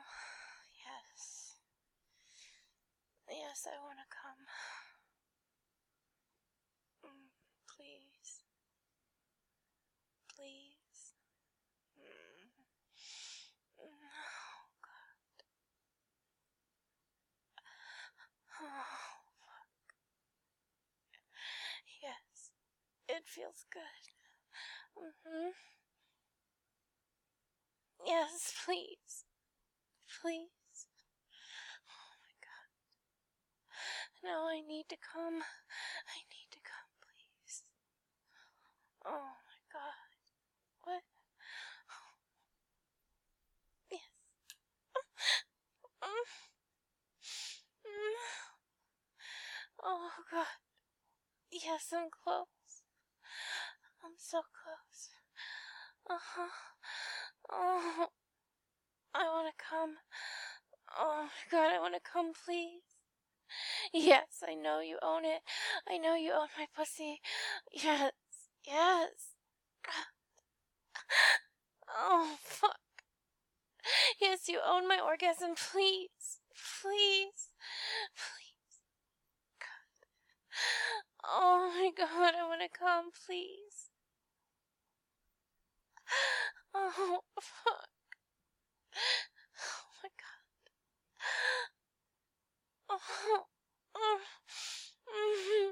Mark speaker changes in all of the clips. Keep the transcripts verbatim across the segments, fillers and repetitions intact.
Speaker 1: Yes. Yes, I want to come. Mm, please. Please. Mm. Oh, God. Oh, yes. It feels good. Mm-hmm. Yes, please. Please. Oh, my God. Now I need to come. I need to come, please. Oh, my God. What? Yes. Oh, God. Yes, I'm close. I'm so close. Uh-huh. Oh, I want to come. Oh, my God, I want to come, please. Yes, I know you own it. I know you own my pussy. Yes, yes. Oh, fuck. Yes, you own my orgasm. Please, please, please. God. Oh my God, I want to come, please. Oh, fuck. Oh my God. Oh, oh. Mm-hmm.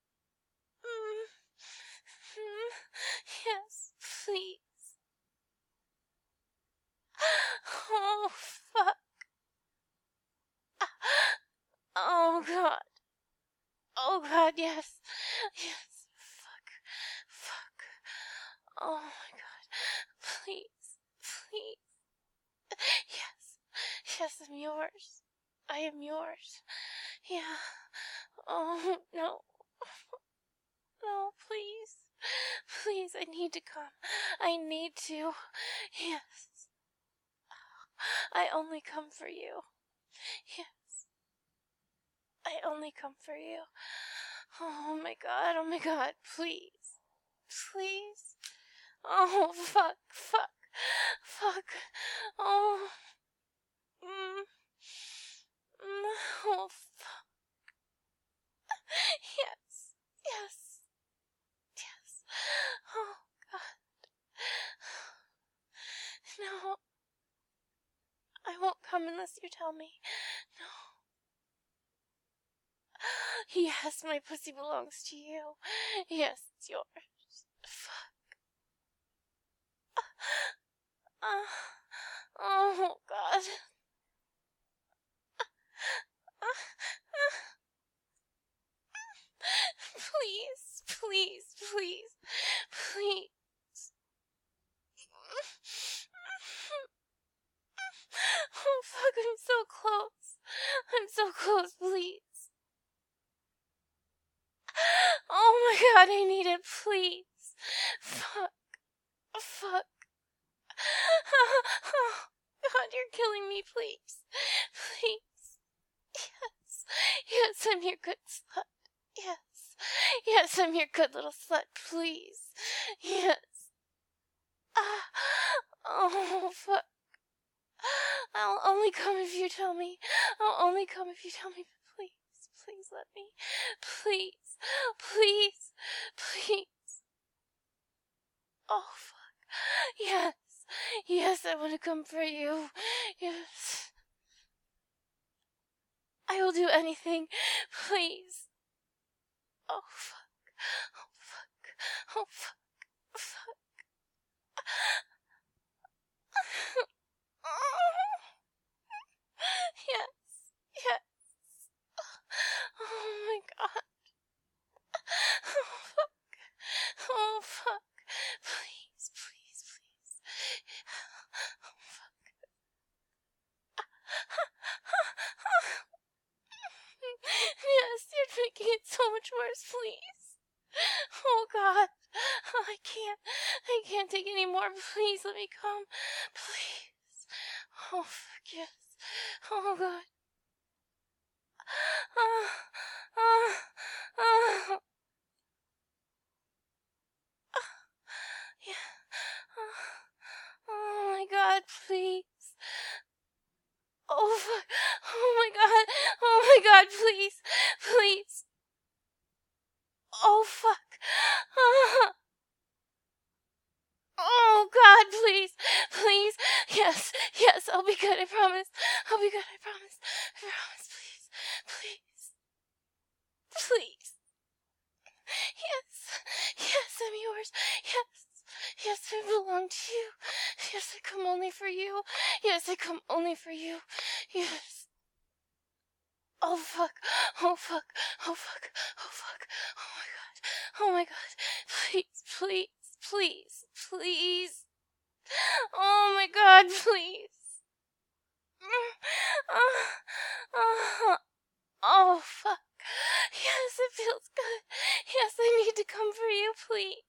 Speaker 1: Mm-hmm. Yes, please. Oh, fuck. Oh, God. Oh, God, yes. Yes. Fuck. Fuck. Oh, my God. Please. Please. Yes. Yes, I'm yours. I am yours. Yeah. Oh, no. No, please. Please, I need to come. I need to. Yes. I only come for you. Yes. I only come for you. Oh my God, oh my God, please. Please. Oh, fuck, fuck, fuck. Oh. Mm. Mm. Oh, fuck. Yes. Yes. Yes. Oh, God. No. I won't come unless you tell me. No. Yes, my pussy belongs to you. Yes, it's yours. Fuck. Uh, oh, God. Please, please, please, please. Oh, fuck, I'm so close. I'm so close, please. Oh my God, I need it, please. Fuck. Fuck. Oh, God, you're killing me, please. Please. Yes. Yes, I'm your good slut. Yes. Yes, I'm your good little slut, please. Yes. Ah. Oh, fuck. I'll only come if you tell me. I'll only come if you tell me. Please, please let me. Please, please, please. Oh, fuck. Yes, yes, I want to come for you. Yes. I will do anything. Please. Oh, fuck. Oh, fuck. Oh, fuck. Fuck. Yes, yes. Oh my God. Oh fuck. Oh fuck. Please, please, please. Oh fuck. Yes, you're making it so much worse, please. Oh God. I can't. I can't take any more. Please let me come. Please. Oh fuck yes. Oh God. Oh, oh, oh. Yeah. Oh, oh my God, please. Oh, fuck. Oh, my God. Oh, my God, please. Please. Oh, fuck. Ah. Oh, God, please. Please. Yes. Yes, I'll be good. I promise. I'll be good. I promise. I promise. Please. Please. Please. Yes. Yes, I'm yours. Yes. Yes, I belong to you. Yes, I come only for you. Yes, I come only for you. Yes. Oh, fuck. Oh, fuck. Oh, fuck. Oh, fuck. Oh, my God. Oh, my God. Please, please, please, please. Oh, my God, please. Oh, oh, fuck. Yes, it feels good. Yes, I need to come for you, please.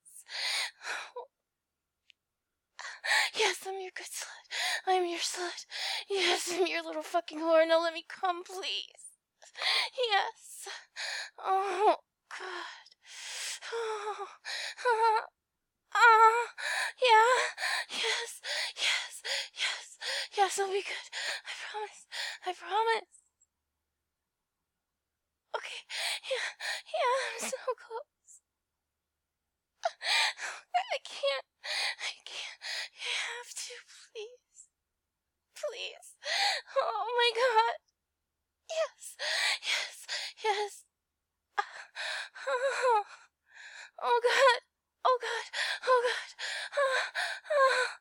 Speaker 1: Yes, I'm your good slut. I'm your slut. Yes, I'm your little fucking whore. Now let me come, please. Yes. Oh, God. Oh, oh, oh, yeah. Yes, yes, yes, yes, I'll be good. I promise. I promise. Okay. Yeah, yeah, I'm so close. I can't. I can't. You have to, please. Please. Oh, my God. Yes, yes, yes. Oh, oh God, oh God, oh God. Ah, ah.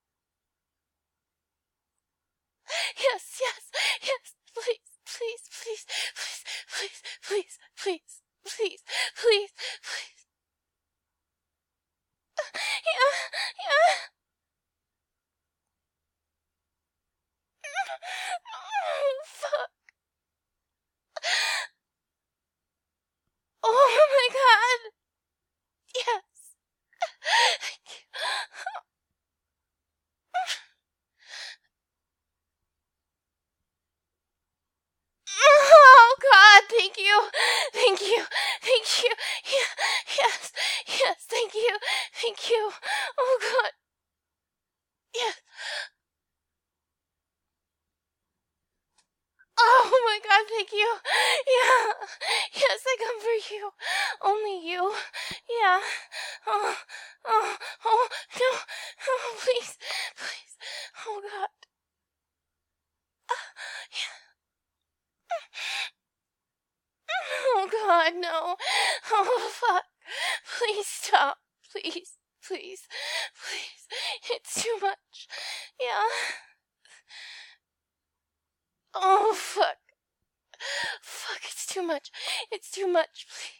Speaker 1: Yes, yes, yes. Please, please, please, please, please, please, please, please, please, please. Yeah, yeah. Oh, fuck. Oh my God. Yes. Thank you. Oh God, thank you, thank you, thank you. Yeah, yes, yes, thank you, thank you. Oh God, yes. Oh my God, thank you. Yeah, yes, I come for you. Only you. Yeah. Oh, oh, oh, no, oh, please, please. Oh God. Oh God, no. Oh fuck. Please stop. Please, please, please. It's too much. Yeah. Oh fuck. Fuck, it's too much. It's too much. Please.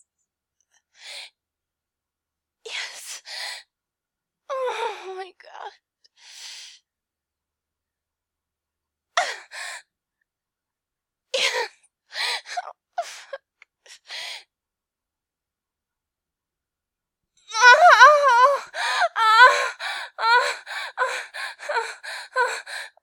Speaker 1: Yes. Oh my God. Yes. Oh, fuck. Oh, ah, ah, ah, ah.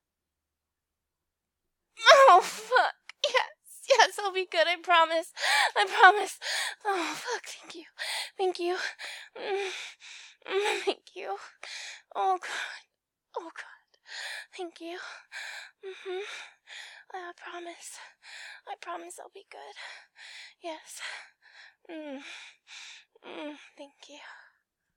Speaker 1: Oh, fuck. Yes, yes, I'll be good. I promise. I promise. Oh, fuck. Thank you. Thank you. Mm, mm, thank you. Oh, God. Oh, God. Thank you. Mm-hmm. I promise. I promise I'll be good. Yes. Mm. Mm, thank you.